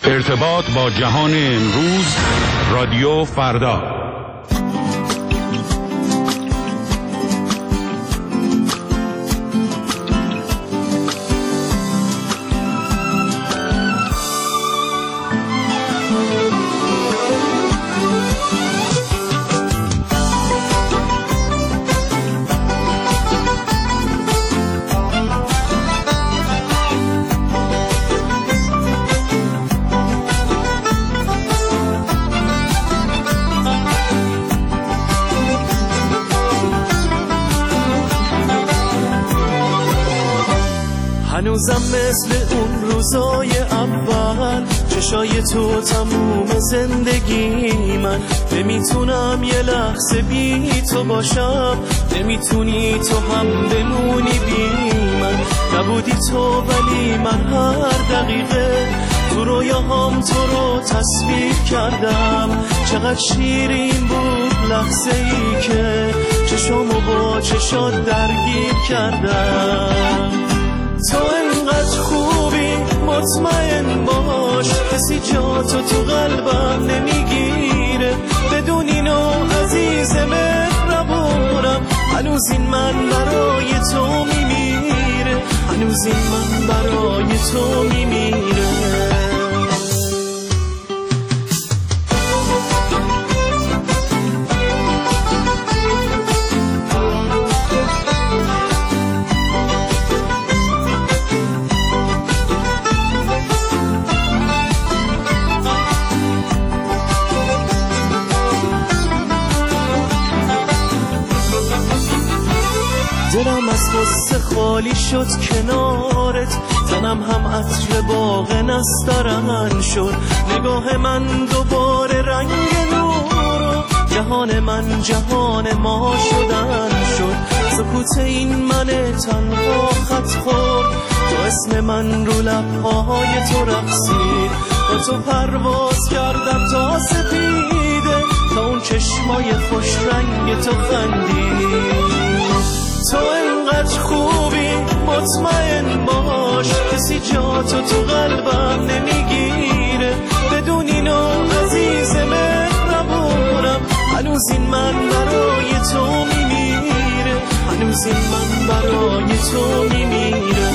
ارتباط با جهان امروز، رادیو فردا. هنوزم مثل اون روزای اول، چشای تو تموم زندگی من. نمیتونم یه لحظه بی تو باشم، نمیتونی تو هم بمونی بی من. نبودی تو ولی من هر دقیقه تو رویاهام تو رو تصویر کردم. چقدر شیرین بود لحظه ای که چشامو با چشات درگیر کردم. تو انقدر خوبی مطمئن باش، کسی جاتو تو قلبم نمیگیره. بدون اینو عزیز مهربونم، هنوز این من برای تو میمیره، هنوز این من برای تو میمیره. دلم از غصه خالی شد کنارت، تنم هم عطر باغ نسترن شد. نگاه من دوباره رنگ نور، جهان من جهان ما شدن شد. سکوت این من تنها خط خورد، تو اسم من رو لبهای تو رقصید. با تو پرواز کردم تا سپیده، تا اون چشمای خوش رنگ تو خندید. تو انقدر خوبی مطمئن باش، کسی جاتو تو قلبم نمیگیره. بدون اینو عزیز مهربونم، هنوز این من برای تو میمیره، هنوز این من برای تو میمیره.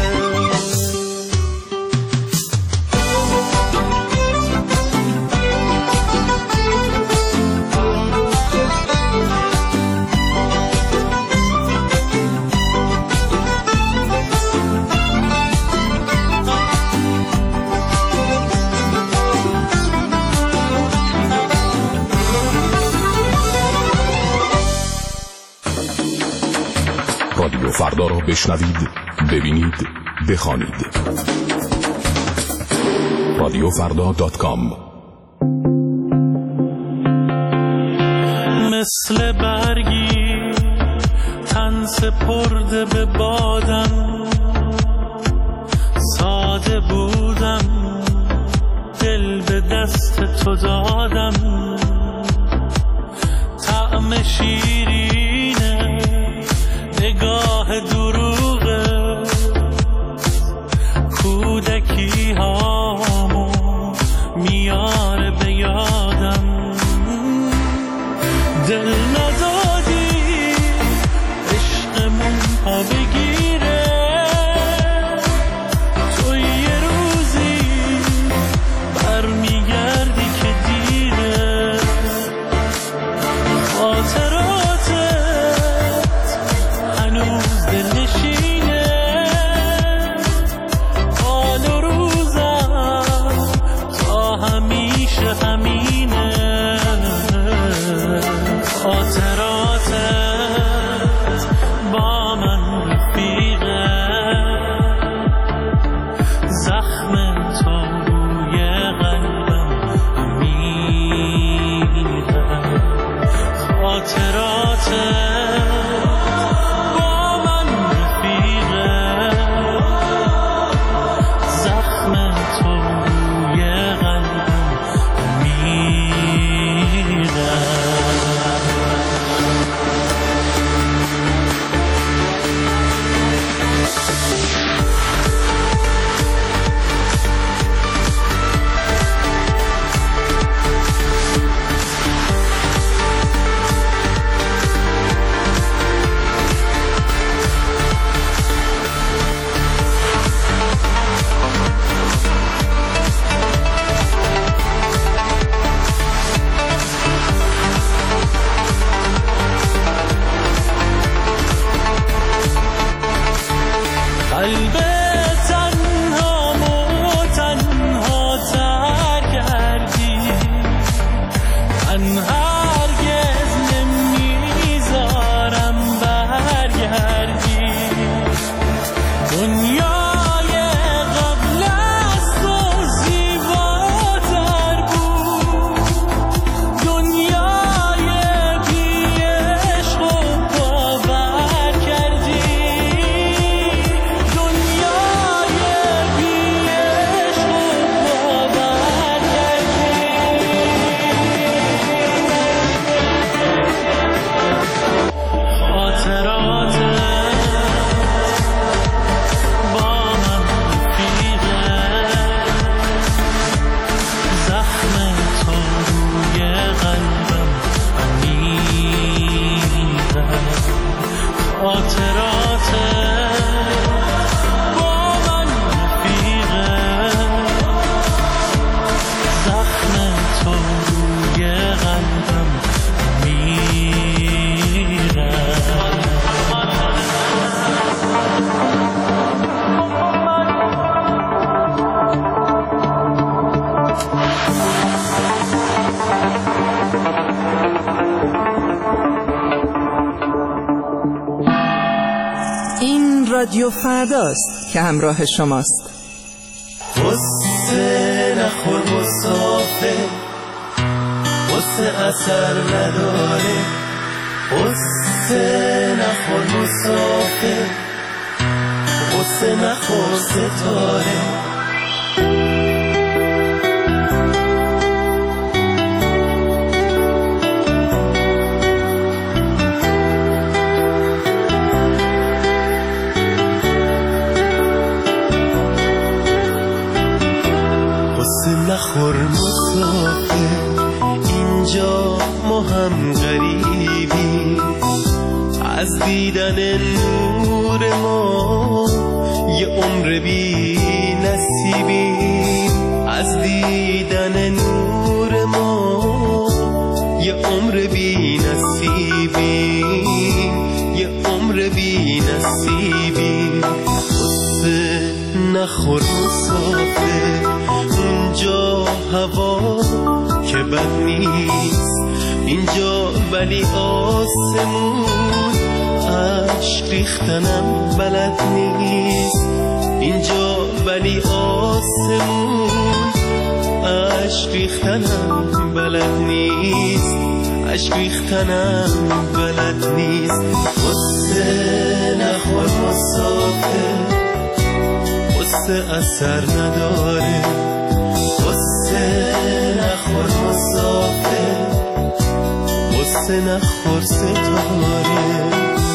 رادیو فردا را بشنوید، ببینید، بخوانید. radiofrda.com. مثل برگی تن سپرده به بادم، ساده بودم دل به دست تو دادم. طعم شیرینه نگاه دروغه، کودکی هامو میاره به یادم. دل ندادی عشقمون پا بگیره، تو یه روزی برمیگردی که دیره. خاطراتت هنوز دلنشینه، حال و روزم تا همیشه همینه. خاطراتت با من رفیقه، زخم تو روی قلبم میره. خاطراتت با من رفیقه، زخم تو روی قلبم میره. رادیو فرداست که همراه شماست. قصه نخور مسافر، قصه اثر نداره. قصه نخور مسافر، قصه نخور ستاره. نخور مسافر، اینجا ما هم غریبی، از دیدن نور ما یه عمر بی نصیبی. از دیدن نور ما یه عمر بی نصیبی، یه عمر بی نصیبی. قصه نخور مسافر، اینجا هوا که بد نیست، اینجا ولی آسمون عشق ریختنم بلد نیست. اینجا ولی آسمون عشق ریختنم بلد نیست، عشق ریختنم بلد نیست. قصه نخور مسافر، قصه اثر نداره. قصه نخور مسافر، قصه نخور ستاره.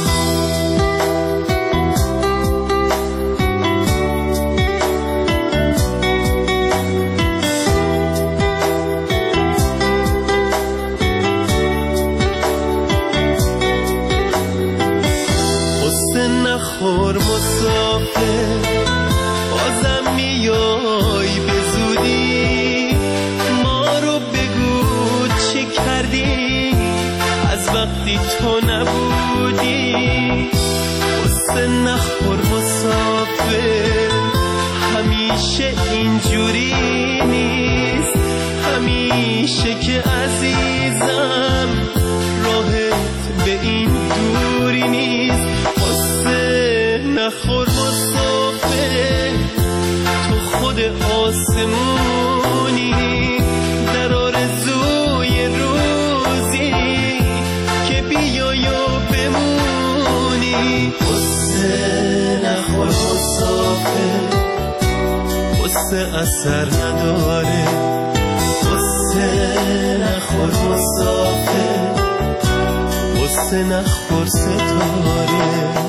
قصه نخور مسافر، بازم میای به زودی، ما رو بگو چه کردی از وقتی تو نبودی. قصه نخور مسافر، همیشه اینجوری نیست، همیشه که عزیزم راهت به این دوری نیست. قصه نخور مسافر، تو خود آسمونی، در آرزوی روزی که بیای و بمونی. قصه نخور مسافر، قصه اثر نداره. قصه نخور مسافر، قصه نخور ستاره.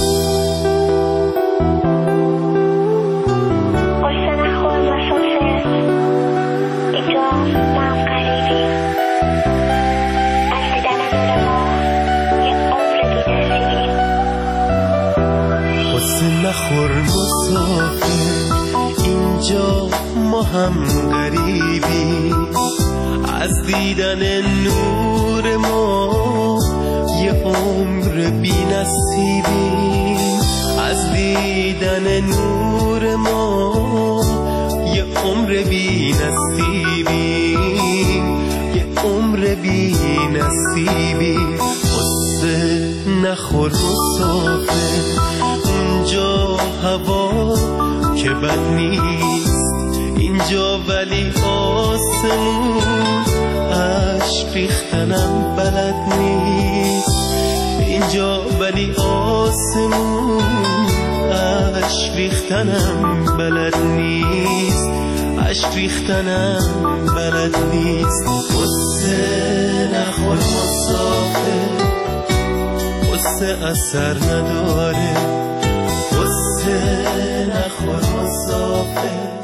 نخور مسافر، اینجا ما هم غریبی، از دیدن نور ما یه عمر بی نصیبی. از دیدن نور ما یه عمر بی نصیبی، یه عمر بی نصیبی. قصه نخور مسافر، اینجا هوا که بد نیست، اینجا ولی آسمون عشق ریختنم بلد نیست. اینجا ولی آسمون عشق ریختنم بلد نیست، عشق ریختنم بلد نیست. قصه نخور مسافر، قصه اثر نداره. قصه نخور مسافر.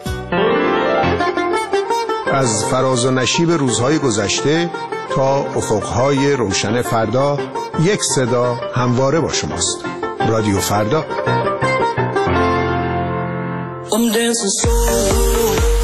از فراز و نشیب روزهای گذشته تا افقهای روشن فردا، یک صدا همواره با شماست. رادیو فردا. I'm dancing so